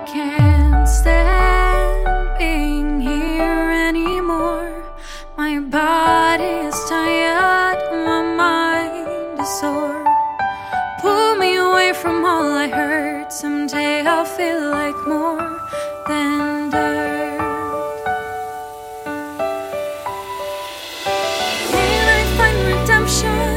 can't stand being here anymore. My body is tired, my mind is sore. Pull me away from all I hurt. Someday I'll feel like more than dirt. Can I find redemption